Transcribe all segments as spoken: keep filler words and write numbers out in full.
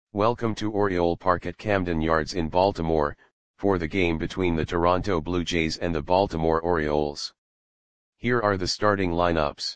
Welcome to Oriole Park at Camden Yards in Baltimore, for the game between the Toronto Blue Jays and the Baltimore Orioles. Here are the starting lineups.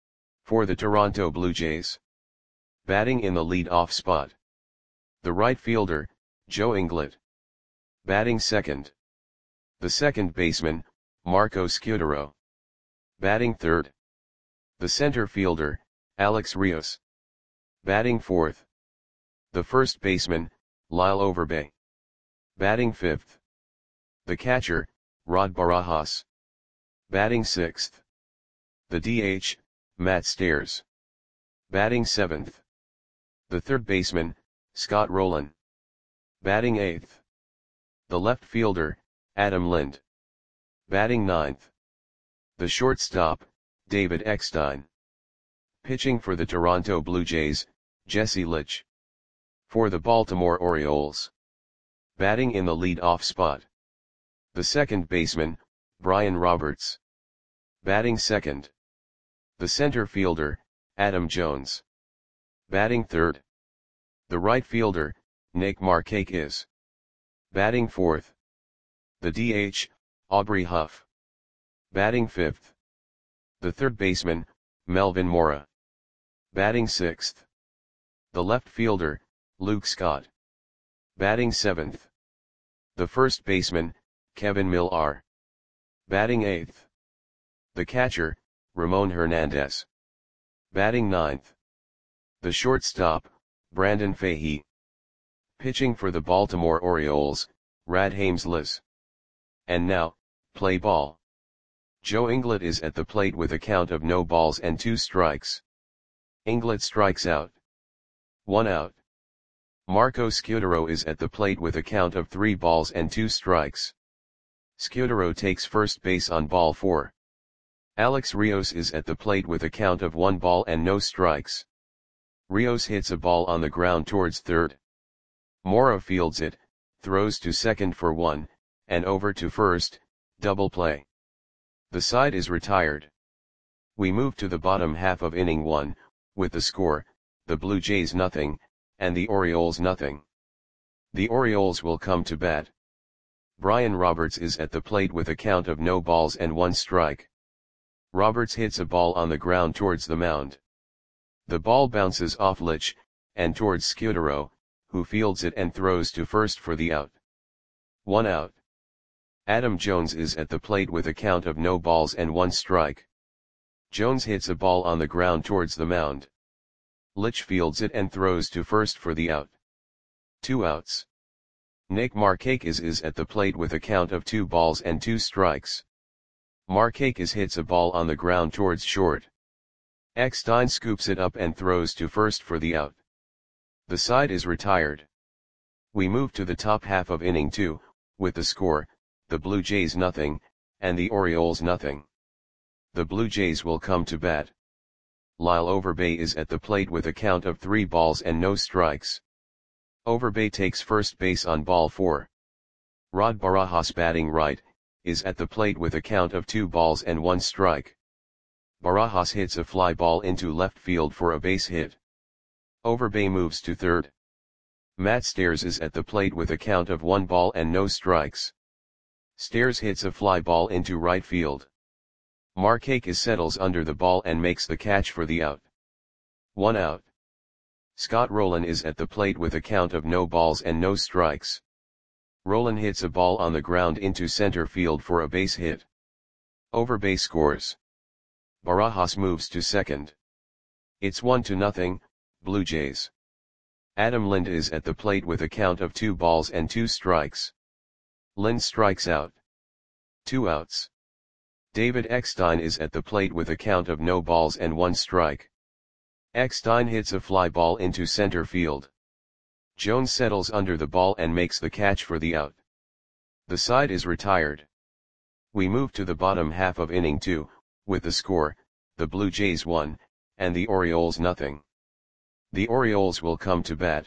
For the Toronto Blue Jays. Batting in the lead-off spot. The right fielder, Joe Inglet. Batting second. The second baseman, Marco Scutaro. Batting third. The center fielder, Alex Rios. Batting fourth. The first baseman, Lyle Overbay. Batting fifth. The catcher, Rod Barajas. Batting sixth. The D H, Matt Stairs. Batting seventh. The third baseman, Scott Rolen. Batting eighth. The left fielder, Adam Lind. Batting ninth. The shortstop, David Eckstein. Pitching for the Toronto Blue Jays, Jesse Litch. For the Baltimore Orioles. Batting in the lead-off spot. The second baseman, Brian Roberts. Batting second. The center fielder, Adam Jones. Batting third. The right fielder, Nick Markakis. Batting fourth. The D H, Aubrey Huff. Batting fifth. The third baseman, Melvin Mora. Batting sixth. The left fielder, Luke Scott. Batting seventh. The first baseman, Kevin Millar. Batting eighth. The catcher, Ramon Hernandez. Batting ninth. The shortstop, Brandon Fahey. Pitching for the Baltimore Orioles, Rad Hames-Liz. And now, play ball. Joe Inglet is at the plate with a count of no balls and two strikes. Inglet strikes out. One out. Marco Scutaro is at the plate with a count of three balls and two strikes. Scutaro takes first base on ball four. Alex Rios is at the plate with a count of one ball and no strikes. Rios hits a ball on the ground towards third. Mora fields it, throws to second for one, and over to first, double play. The side is retired. We move to the bottom half of inning one, with the score, the Blue Jays nothing, and the Orioles nothing. The Orioles will come to bat. Brian Roberts is at the plate with a count of no balls and one strike. Roberts hits a ball on the ground towards the mound. The ball bounces off Litch, and towards Scutaro, who fields it and throws to first for the out. One out. Adam Jones is at the plate with a count of no balls and one strike. Jones hits a ball on the ground towards the mound. Litch fields it and throws to first for the out. Two outs. Nick Markakis is at the plate with a count of two balls and two strikes. Markakis hits a ball on the ground towards short. Eckstein scoops it up and throws to first for the out. The side is retired. We move to the top half of inning two, with the score, the Blue Jays nothing, and the Orioles nothing. The Blue Jays will come to bat. Lyle Overbay is at the plate with a count of three balls and no strikes. Overbay takes first base on ball four. Rod Barajas, batting right, is at the plate with a count of two balls and one strike. Barajas hits a fly ball into left field for a base hit. Overbay moves to third. Matt Stairs is at the plate with a count of one ball and no strikes. Stairs hits a fly ball into right field. Markakis settles under the ball and makes the catch for the out. One out. Scott Rolen is at the plate with a count of no balls and no strikes. Rolen hits a ball on the ground into center field for a base hit. Overbay scores. Barajas moves to second. It's one to nothing, Blue Jays. Adam Lind is at the plate with a count of two balls and two strikes. Lind strikes out. Two outs. David Eckstein is at the plate with a count of no balls and one strike. Eckstein hits a fly ball into center field. Jones settles under the ball and makes the catch for the out. The side is retired. We move to the bottom half of inning two, with the score, the Blue Jays one, and the Orioles nothing. The Orioles will come to bat.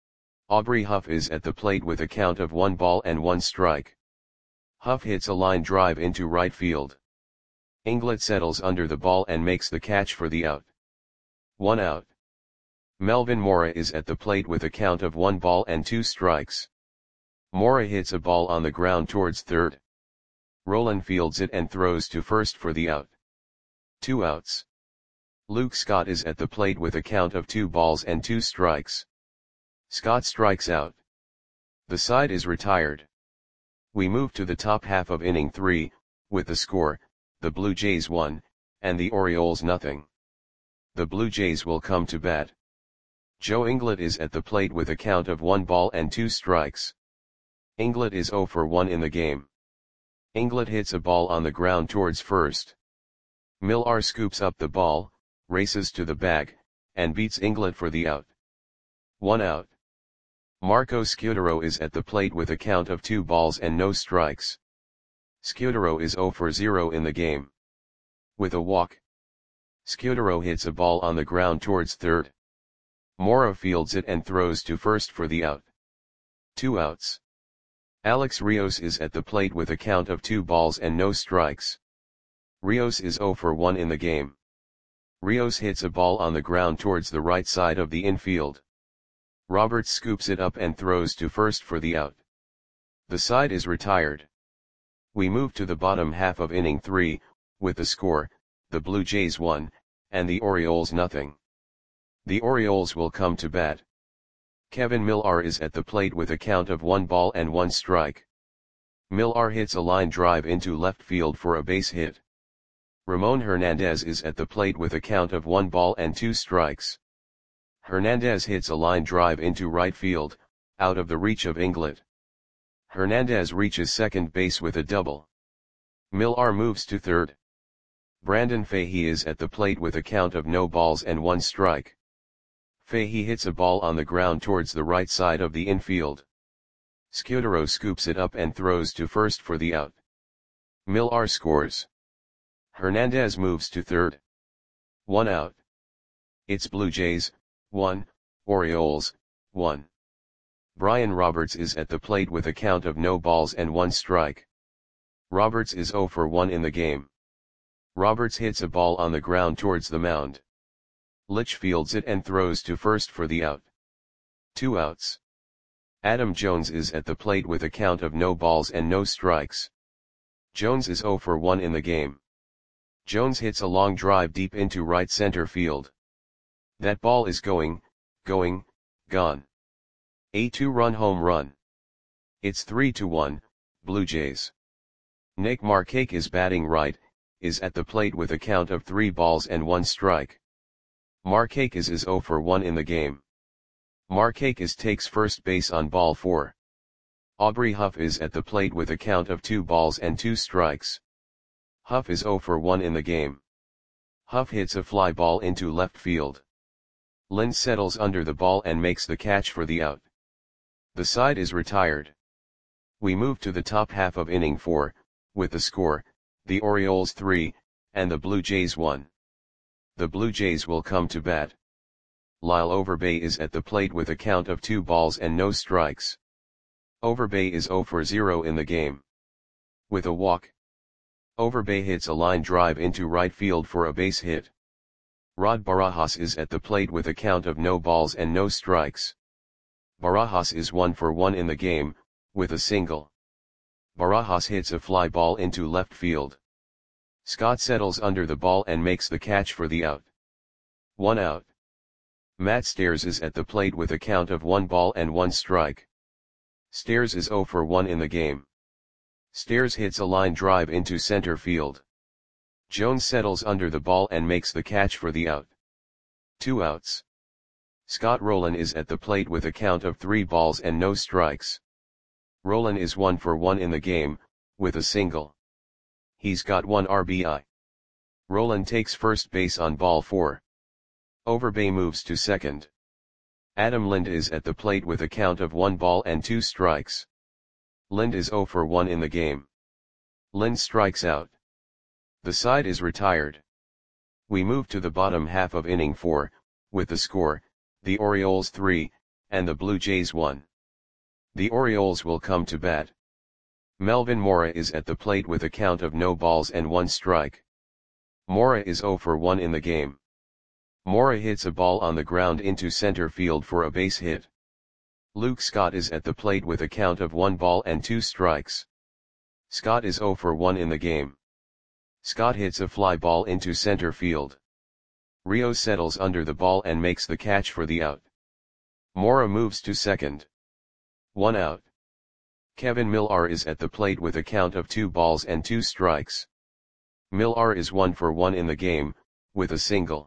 Aubrey Huff is at the plate with a count of one ball and one strike. Huff hits a line drive into right field. Inglet settles under the ball and makes the catch for the out. One out. Melvin Mora is at the plate with a count of one ball and two strikes. Mora hits a ball on the ground towards third. Roland fields it and throws to first for the out. Two outs. Luke Scott is at the plate with a count of two balls and two strikes. Scott strikes out. The side is retired. We move to the top half of inning three, with the score, the Blue Jays one, and the Orioles nothing. The Blue Jays will come to bat. Joe Inglet is at the plate with a count of one ball and two strikes. Inglet is oh for one in the game. Inglet hits a ball on the ground towards first. Millar scoops up the ball, races to the bag, and beats Inglet for the out. One out. Marco Scutaro is at the plate with a count of two balls and no strikes. Scutaro is oh for zero in the game. With a walk. Scutaro hits a ball on the ground towards third. Mora fields it and throws to first for the out. Two outs. Alex Rios is at the plate with a count of two balls and no strikes. Rios is oh for one in the game. Rios hits a ball on the ground towards the right side of the infield. Roberts scoops it up and throws to first for the out. The side is retired. We move to the bottom half of inning three, with the score, the Blue Jays one, and the Orioles nothing. The Orioles will come to bat. Kevin Millar is at the plate with a count of one ball and one strike. Millar hits a line drive into left field for a base hit. Ramon Hernandez is at the plate with a count of one ball and two strikes. Hernandez hits a line drive into right field, out of the reach of Inglet. Hernandez reaches second base with a double. Millar moves to third. Brandon Fahey is at the plate with a count of no balls and one strike. Fahey hits a ball on the ground towards the right side of the infield. Scutaro scoops it up and throws to first for the out. Millar scores. Hernandez moves to third. One out. It's Blue Jays, one, Orioles, one. Brian Roberts is at the plate with a count of no balls and one strike. Roberts is oh for one in the game. Roberts hits a ball on the ground towards the mound. Litch fields it and throws to first for the out. Two outs. Adam Jones is at the plate with a count of no balls and no strikes. Jones is oh for one in the game. Jones hits a long drive deep into right center field. That ball is going, going, gone. A two-run home run. It's three to one, Blue Jays. Nick Markakis is batting right, is at the plate with a count of three balls and one strike. Markakis is oh for one in the game. Markakis takes first base on ball four. Aubrey Huff is at the plate with a count of two balls and two strikes. Huff is oh for one in the game. Huff hits a fly ball into left field. Lind settles under the ball and makes the catch for the out. The side is retired. We move to the top half of inning four, with the score, the Orioles three, and the Blue Jays one. The Blue Jays will come to bat. Lyle Overbay is at the plate with a count of two balls and no strikes. Overbay is oh for zero in the game. With a walk. Overbay hits a line drive into right field for a base hit. Rod Barajas is at the plate with a count of no balls and no strikes. Barajas is one for one in the game, with a single. Barajas hits a fly ball into left field. Scott settles under the ball and makes the catch for the out. One out. Matt Stairs is at the plate with a count of one ball and one strike. Stairs is oh for one in the game. Stairs hits a line drive into center field. Jones settles under the ball and makes the catch for the out. Two outs. Scott Rowland is at the plate with a count of three balls and no strikes. Rowland is one for one in the game, with a single. He's got one R B I. Rowland takes first base on ball four. Overbay moves to second. Adam Lind is at the plate with a count of one ball and two strikes. Lind is oh for one in the game. Lind strikes out. The side is retired. We move to the bottom half of inning four, with the score, the Orioles three, and the Blue Jays one. The Orioles will come to bat. Melvin Mora is at the plate with a count of no balls and one strike. Mora is oh for one in the game. Mora hits a ball on the ground into center field for a base hit. Luke Scott is at the plate with a count of one ball and two strikes. Scott is zero for one in the game. Scott hits a fly ball into center field. Rios settles under the ball and makes the catch for the out. Mora moves to second. One out. Kevin Millar is at the plate with a count of two balls and two strikes. Millar is one for one in the game, with a single.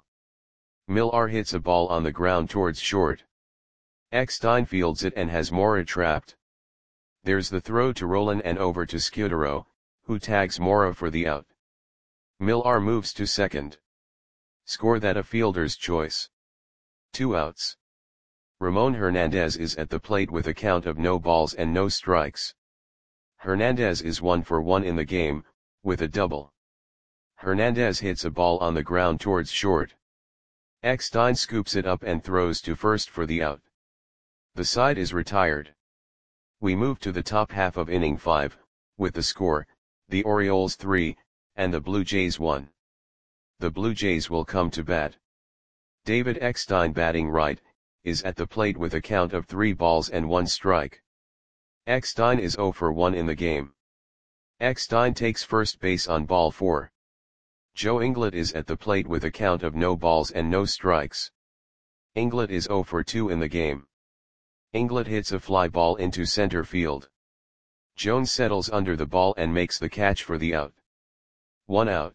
Millar hits a ball on the ground towards short. Eckstein fields it and has Mora trapped. There's the throw to Roland and over to Scudero, who tags Mora for the out. Millar moves to second. Score that a fielder's choice. Two outs. Ramon Hernandez is at the plate with a count of no balls and no strikes. Hernandez is one for one in the game, with a double. Hernandez hits a ball on the ground towards short. Eckstein scoops it up and throws to first for the out. The side is retired. We move to the top half of inning five, with the score, the Orioles three, and the Blue Jays one. The Blue Jays will come to bat. David Eckstein, batting right, is at the plate with a count of three balls and one strike. Eckstein is zero for one in the game. Eckstein takes first base on ball four. Joe Inglet is at the plate with a count of no balls and no strikes. Inglet is zero for two in the game. Inglet hits a fly ball into center field. Jones settles under the ball and makes the catch for the out. One out.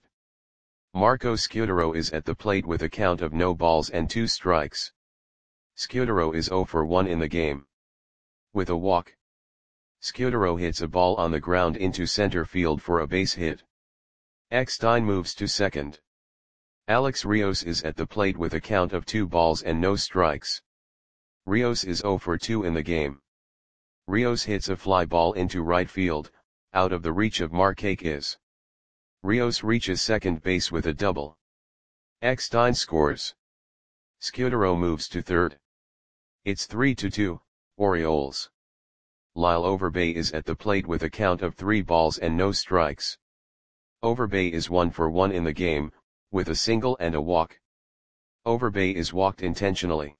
Marco Scudero is at the plate with a count of no balls and two strikes. Scudero is zero for one in the game. With a walk. Scudero hits a ball on the ground into center field for a base hit. Eckstein moves to second. Alex Rios is at the plate with a count of two balls and no strikes. Rios is zero for two in the game. Rios hits a fly ball into right field, out of the reach of Markakis. Rios reaches second base with a double. Eckstein scores. Scudero moves to third. It's three to two, Orioles. Lyle Overbay is at the plate with a count of three balls and no strikes. Overbay is one for one in the game, with a single and a walk. Overbay is walked intentionally.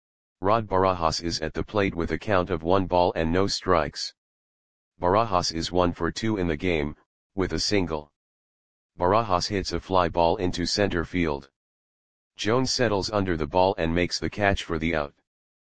Rod Barajas is at the plate with a count of one ball and no strikes. Barajas is one for two in the game, with a single. Barajas hits a fly ball into center field. Jones settles under the ball and makes the catch for the out.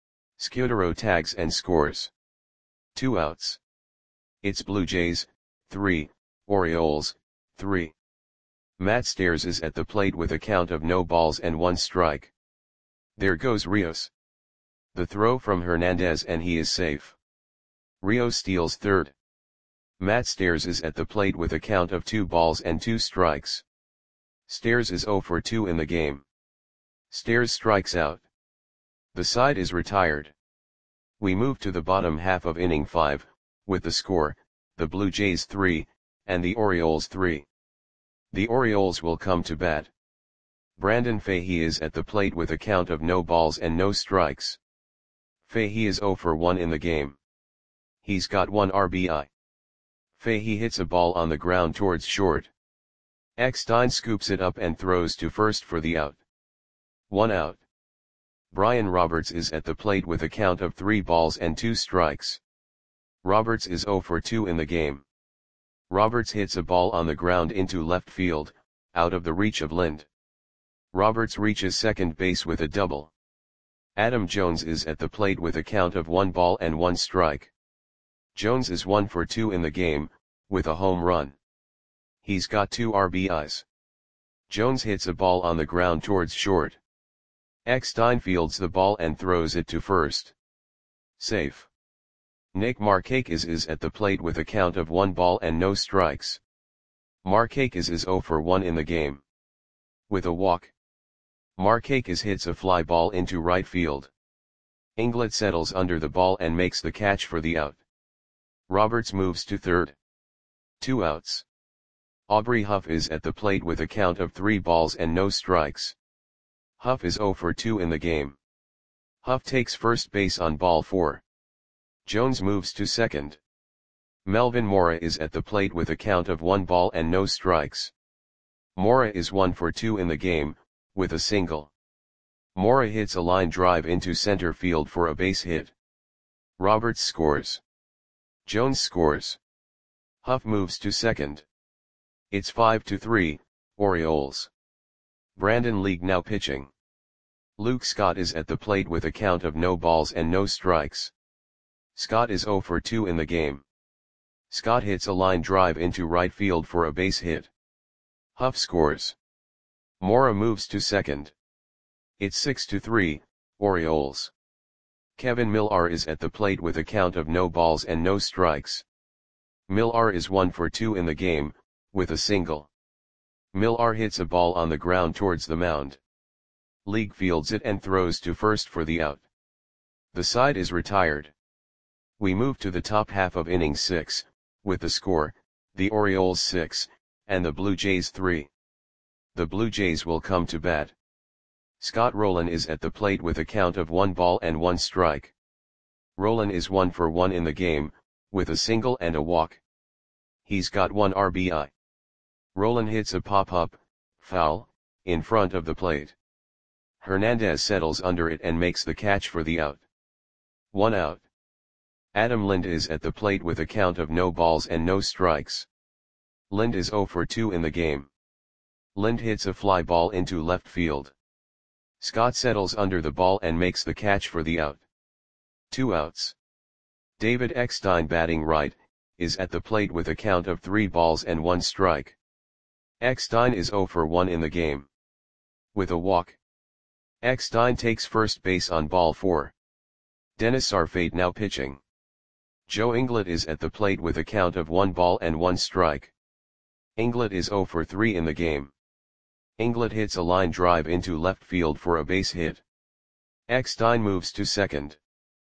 Scudero tags and scores. Two outs. It's Blue Jays, three, Orioles, three. Matt Stairs is at the plate with a count of no balls and one strike. There goes Rios. The throw from Hernandez and he is safe. Rios steals third. Matt Stairs is at the plate with a count of two balls and two strikes. Stairs is zero for two in the game. Stairs strikes out. The side is retired. We move to the bottom half of inning five, with the score, the Blue Jays three, and the Orioles three. The Orioles will come to bat. Brandon Fahey is at the plate with a count of no balls and no strikes. Fahey is zero for one in the game. He's got one R B I. Fahey hits a ball on the ground towards short. Eckstein scoops it up and throws to first for the out. One out. Brian Roberts is at the plate with a count of three balls and two strikes. Roberts is zero for two in the game. Roberts hits a ball on the ground into left field, out of the reach of Lind. Roberts reaches second base with a double. Adam Jones is at the plate with a count of one ball and one strike. Jones is one for two in the game, with a home run. He's got two R B Is. Jones hits a ball on the ground towards short. Eckstein fields the ball and throws it to first. Safe. Nick Markakis is at the plate with a count of one ball and no strikes. Markakis is zero for one in the game. With a walk. Markakis hits a fly ball into right field. Inglet settles under the ball and makes the catch for the out. Roberts moves to third. Two outs. Aubrey Huff is at the plate with a count of three balls and no strikes. Huff is zero for two in the game. Huff takes first base on ball four. Jones moves to second. Melvin Mora is at the plate with a count of one ball and no strikes. Mora is one for two in the game, with a single. Mora hits a line drive into center field for a base hit. Roberts scores. Jones scores. Huff moves to second. It's five to three, Orioles. Brandon League now pitching. Luke Scott is at the plate with a count of no balls and no strikes. Scott is zero for two in the game. Scott hits a line drive into right field for a base hit. Huff scores. Mora moves to second. It's six to three, Orioles. Kevin Millar is at the plate with a count of no balls and no strikes. Millar is one for two in the game, with a single. Millar hits a ball on the ground towards the mound. League fields it and throws to first for the out. The side is retired. We move to the top half of inning six, with the score, the Orioles six, and the Blue Jays three. The Blue Jays will come to bat. Scott Rolen is at the plate with a count of one ball and one strike. Rolen is one for one in the game, with a single and a walk. He's got one R B I. Rolen hits a pop-up, foul, in front of the plate. Hernandez settles under it and makes the catch for the out. One out. Adam Lind is at the plate with a count of no balls and no strikes. Lind is zero for two in the game. Lind hits a fly ball into left field. Scott settles under the ball and makes the catch for the out. Two outs. David Eckstein, batting right, is at the plate with a count of three balls and one strike. Eckstein is zero for one in the game. With a walk. Eckstein takes first base on ball four. Dennis Arfade now pitching. Joe Inglet is at the plate with a count of one ball and one strike. Inglet is zero for three in the game. Inglet hits a line drive into left field for a base hit. Eckstein moves to second.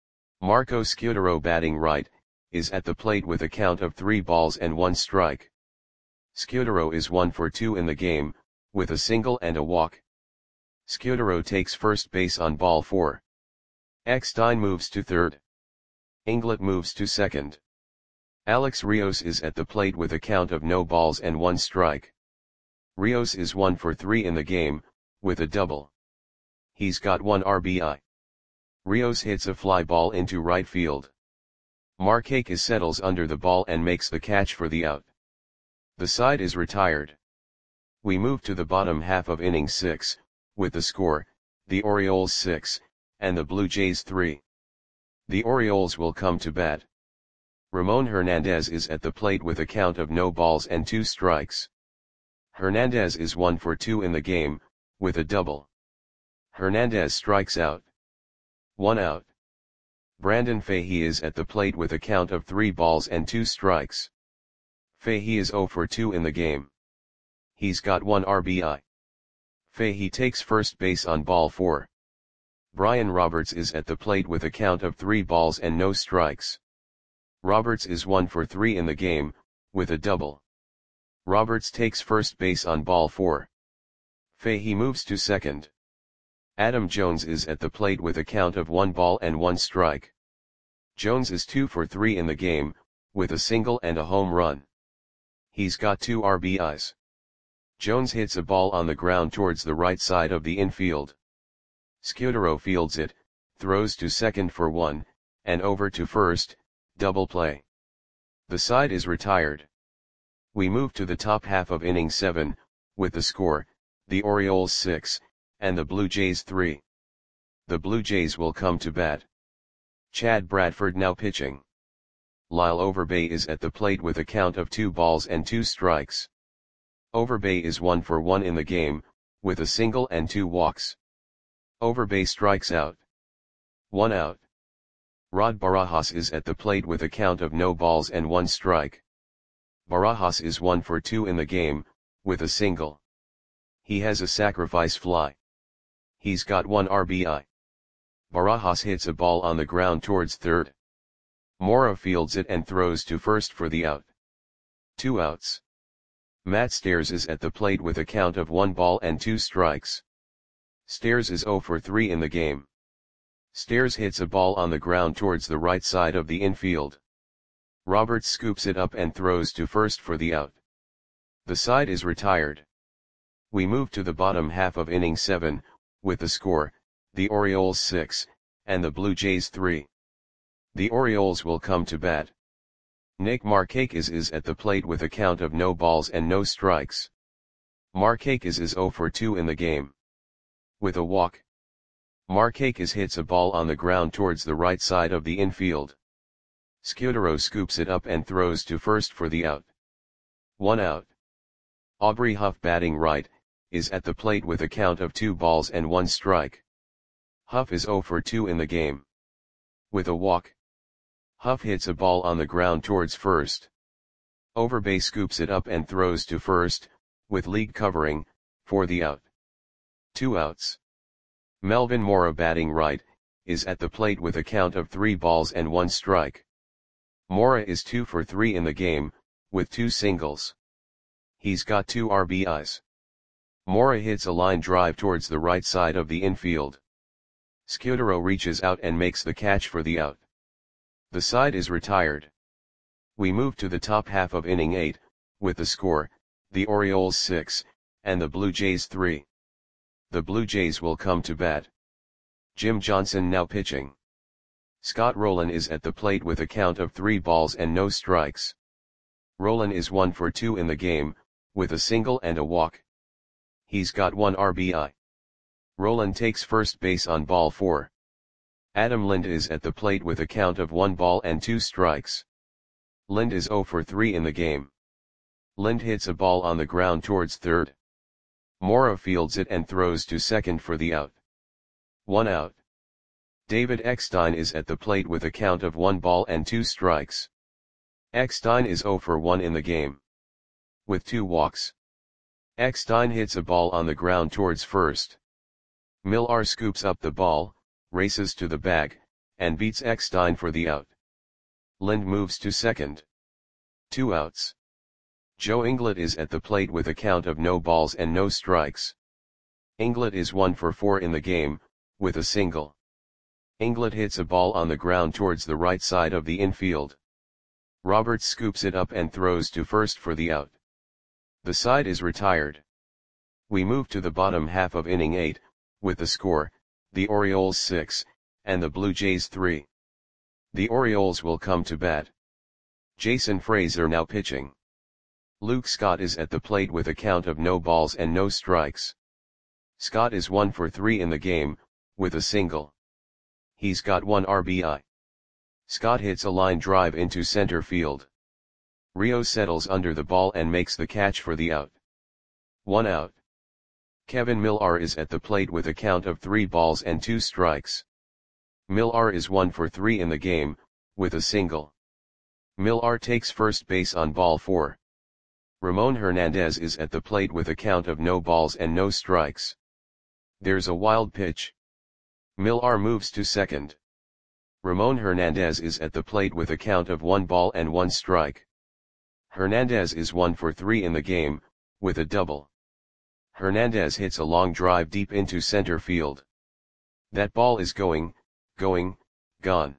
Marco Scutaro, batting right, is at the plate with a count of three balls and one strike. Scutaro is one for two in the game, with a single and a walk. Scutaro takes first base on ball four. Eckstein moves to third. Inglet moves to second. Alex Rios is at the plate with a count of no balls and one strike. Rios is one for three in the game, with a double. He's got one R B I. Rios hits a fly ball into right field. Markakis settles under the ball and makes the catch for the out. The side is retired. We move to the bottom half of inning six, with the score, the Orioles six, and the Blue Jays three. The Orioles will come to bat. Ramon Hernandez is at the plate with a count of no balls and two strikes. Hernandez is one for two in the game, with a double. Hernandez strikes out. One out. Brandon Fahey is at the plate with a count of three balls and two strikes. Fahey is zero for two in the game. He's got one R B I. Fahey takes first base on ball four. Brian Roberts is at the plate with a count of three balls and no strikes. Roberts is one for three in the game, with a double. Roberts takes first base on ball four. Fahey moves to second. Adam Jones is at the plate with a count of one ball and one strike. Jones is two for three in the game, with a single and a home run. He's got two R B Is. Jones hits a ball on the ground towards the right side of the infield. Scutaro fields it, throws to second for one, and over to first, double play. The side is retired. We move to the top half of inning seven, with the score, the Orioles six, and the Blue Jays three. The Blue Jays will come to bat. Chad Bradford now pitching. Lyle Overbay is at the plate with a count of two balls and two strikes. Overbay is one for one in the game, with a single and two walks. Overbay strikes out. One out. Rod Barajas is at the plate with a count of no balls and one strike. Barajas is one for two in the game, with a single. He has a sacrifice fly. He's got one R B I. Barajas hits a ball on the ground towards third. Mora fields it and throws to first for the out. Two outs. Matt Stairs is at the plate with a count of one ball and two strikes. Stairs is zero for three in the game. Stairs hits a ball on the ground towards the right side of the infield. Roberts scoops it up and throws to first for the out. The side is retired. We move to the bottom half of inning seven, with the score, the Orioles six, and the Blue Jays three. The Orioles will come to bat. Nick Markakis is at the plate with a count of no balls and no strikes. Markakis is zero for two in the game. With a walk. Markakis hits a ball on the ground towards the right side of the infield. Scudero scoops it up and throws to first for the out. One out. Aubrey Huff, batting right, is at the plate with a count of two balls and one strike. Huff is zero for two in the game. With a walk. Huff hits a ball on the ground towards first. Overbay scoops it up and throws to first, with league covering, for the out. Two outs. Melvin Mora, batting right, is at the plate with a count of three balls and one strike. Mora is two for three in the game, with two singles. He's got two R B Is. Mora hits a line drive towards the right side of the infield. Scudero reaches out and makes the catch for the out. The side is retired. We move to the top half of inning eight, with the score, the Orioles six, and the Blue Jays three. The Blue Jays will come to bat. Jim Johnson now pitching. Scott Rolen is at the plate with a count of three balls and no strikes. Rolen is one for two in the game, with a single and a walk. He's got one R B I. Rolen takes first base on ball four. Adam Lind is at the plate with a count of one ball and two strikes. Lind is zero for three in the game. Lind hits a ball on the ground towards third. Mora fields it and throws to second for the out. One out. David Eckstein is at the plate with a count of one ball and two strikes. Eckstein is zero for one in the game. With two walks. Eckstein hits a ball on the ground towards first. Millar scoops up the ball, races to the bag, and beats Eckstein for the out. Lind moves to second. Two outs. Joe Inglet is at the plate with a count of no balls and no strikes. Inglet is one for four in the game, with a single. Inglet hits a ball on the ground towards the right side of the infield. Roberts scoops it up and throws to first for the out. The side is retired. We move to the bottom half of inning eight, with the score, the Orioles six, and the Blue Jays three. The Orioles will come to bat. Jason Frazier now pitching. Luke Scott is at the plate with a count of no balls and no strikes. Scott is one for three in the game, with a single. He's got one R B I. Scott hits a line drive into center field. Rio settles under the ball and makes the catch for the out. One out. Kevin Millar is at the plate with a count of three balls and two strikes. Millar is one for three in the game, with a single. Millar takes first base on ball four. Ramon Hernandez is at the plate with a count of no balls and no strikes. There's a wild pitch. Millar moves to second. Ramon Hernandez is at the plate with a count of one ball and one strike. Hernandez is one for three in the game, with a double. Hernandez hits a long drive deep into center field. That ball is going, going, gone.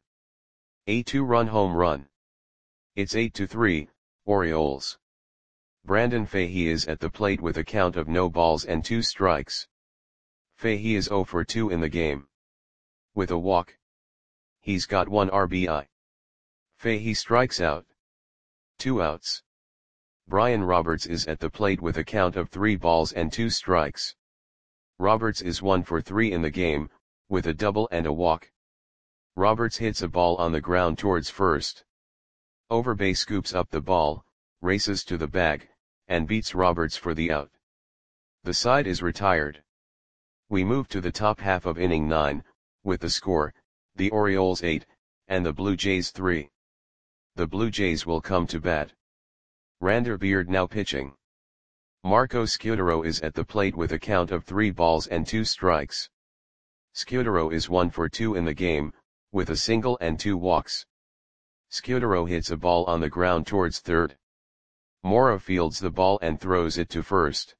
A two-run home run. It's eight to three, Orioles. Brandon Fahey is at the plate with a count of no balls and two strikes. Fahey is zero for two in the game. With a walk. He's got one R B I. Fahey strikes out. Two outs. Brian Roberts is at the plate with a count of three balls and two strikes. Roberts is one for three in the game, with a double and a walk. Roberts hits a ball on the ground towards first. Overbay scoops up the ball, races to the bag, and beats Roberts for the out. The side is retired. We move to the top half of inning nine, with the score, the Orioles eight, and the Blue Jays three. The Blue Jays will come to bat. Rander Beard now pitching. Marco Scudero is at the plate with a count of three balls and two strikes. Scudero is one for two in the game, with a single and two walks. Scudero hits a ball on the ground towards third. Mora fields the ball and throws it to first.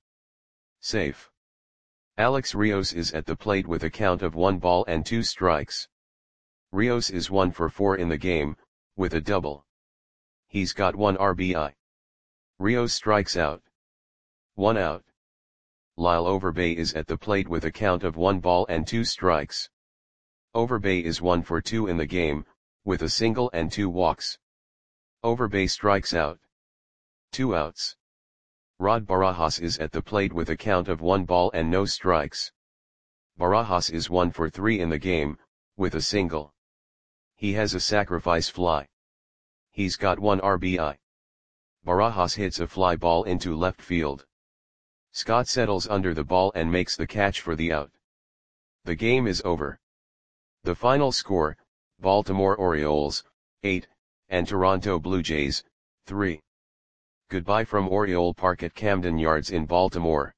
Safe. Alex Rios is at the plate with a count of one ball and two strikes. Rios is one for four in the game, with a double. He's got one R B I. Rios strikes out. One out. Lyle Overbay is at the plate with a count of one ball and two strikes. Overbay is one for two in the game, with a single and two walks. Overbay strikes out. Two outs. Rod Barajas is at the plate with a count of one ball and no strikes. Barajas is one for three in the game, with a single. He has a sacrifice fly. He's got one R B I. Barajas hits a fly ball into left field. Scott settles under the ball and makes the catch for the out. The game is over. The final score, Baltimore Orioles, eight, and Toronto Blue Jays, three. Goodbye from Oriole Park at Camden Yards in Baltimore.